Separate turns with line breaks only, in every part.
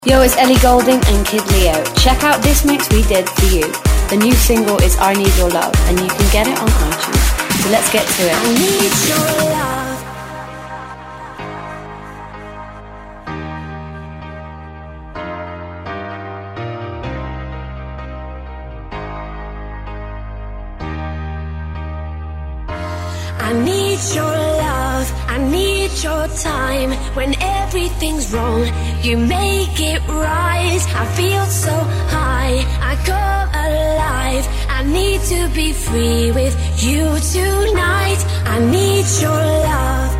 Yo, it's Ellie Goulding and Kid Leo. Check out this mix we did for you. The new single is I Need Your Love, and you can get it on iTunes. So let's get to it.
I need your love. I need your love, I need your time. When everything's wrong, you make it right. I feel so high, I go alive. I need to be free with you tonight. I need your love.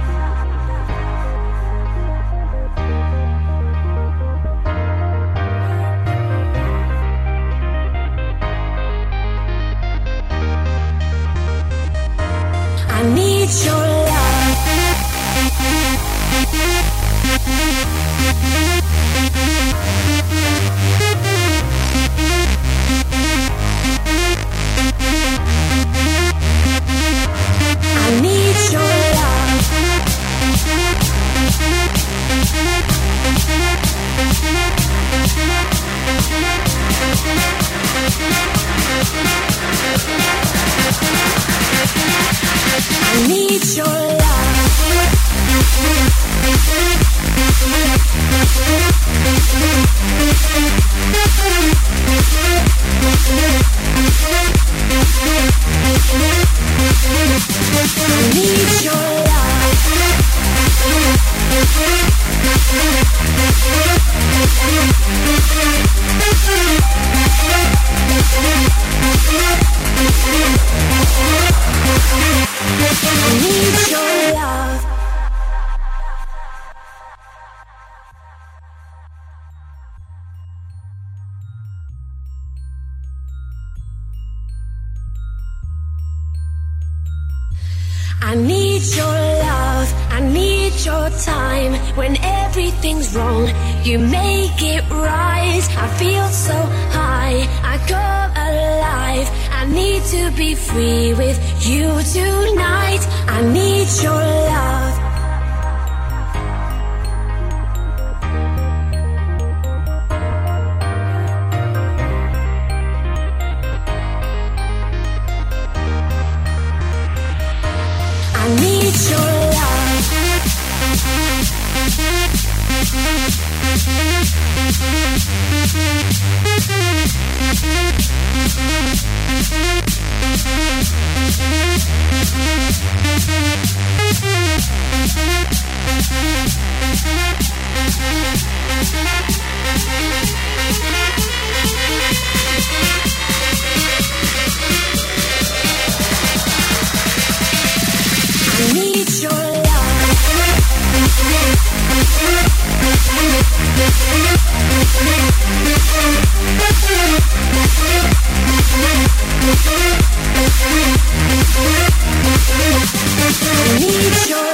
I need your love. I need your love. I need your love. I need your love. I need your love. I need your love, I need your time. When everything's wrong, you make it right. I feel so high, I go alive. I need to be free with you tonight. I need your love. I need your love. I need your love. I need your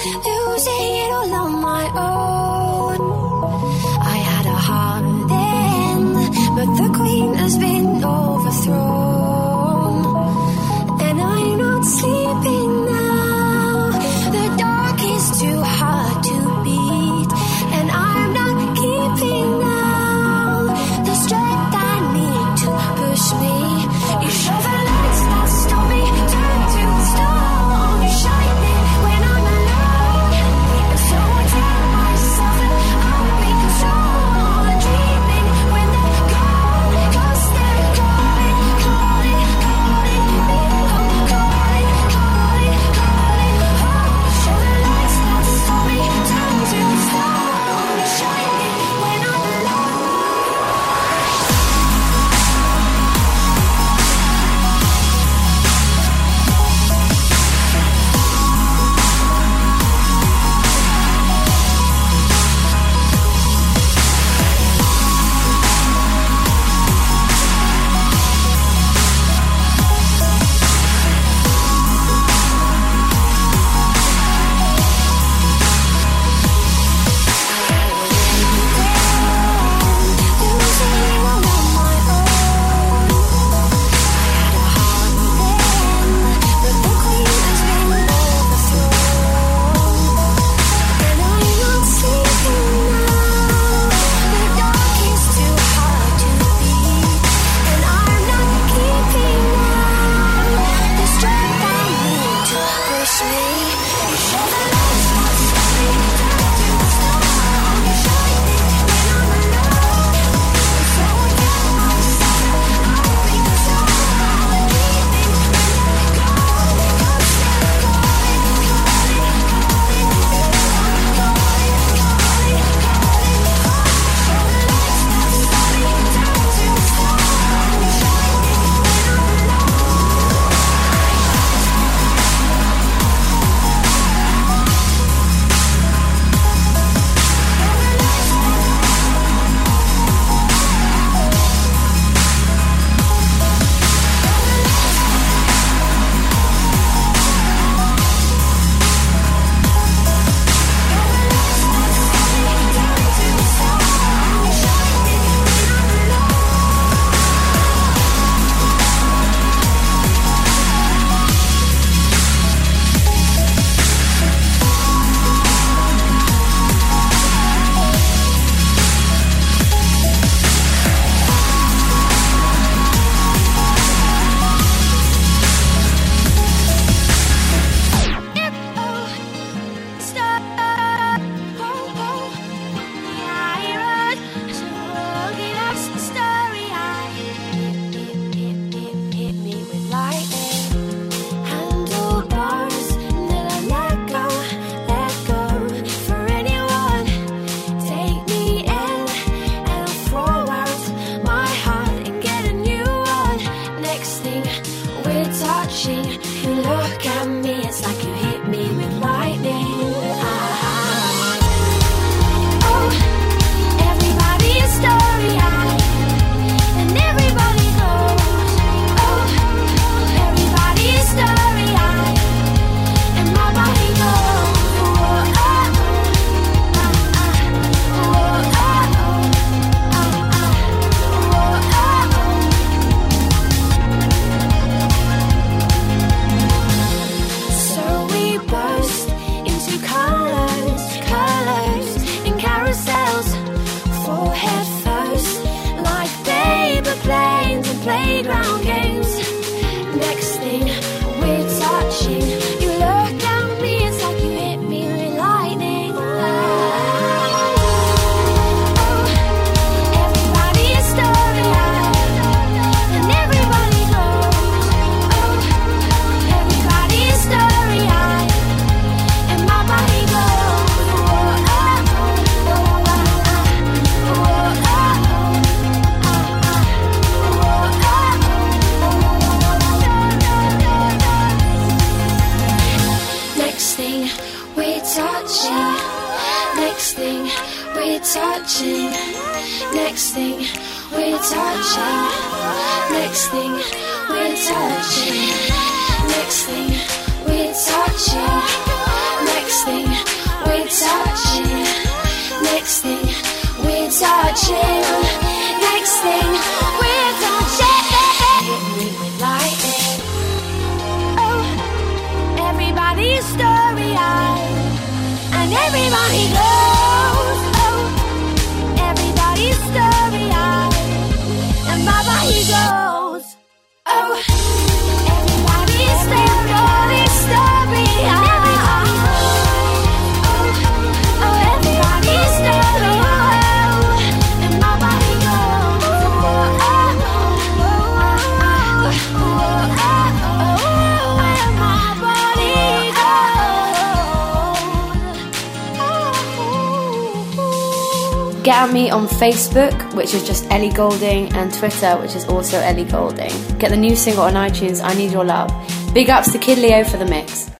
losing it all on my own. I had a heart then, but the queen has been overthrown, and I'm not sleeping now. The dark is too hard to beat, and I'm not keeping now the strength I need to push me. You show the lights that stop me, turn to stone. You shine me when I'm alone, and so I tell myself that I'll be control. I'm dreaming when they're gone, 'cause they're calling, calling, calling me home, calling, calling, calling home. Show the lights that stop me, turn to stone. You shine me when I'm alone.
touching. Next thing we're touching. Next thing we're touching. Next thing we're touching. Next Next thing we're touching. Next thing we're touching. Next thing we're touching. Hit me with lightning. Oh, everybody's story-eyed, and everybody goes. Oh, everybody's story-eyed, and Baba he goes. Oh, everybody's story-eyed.
Get at me on Facebook, which is just Ellie Goulding, and Twitter, which is also Ellie Goulding. Get the new single on iTunes, I Need Your Love. Big ups to Kid Leo for the mix.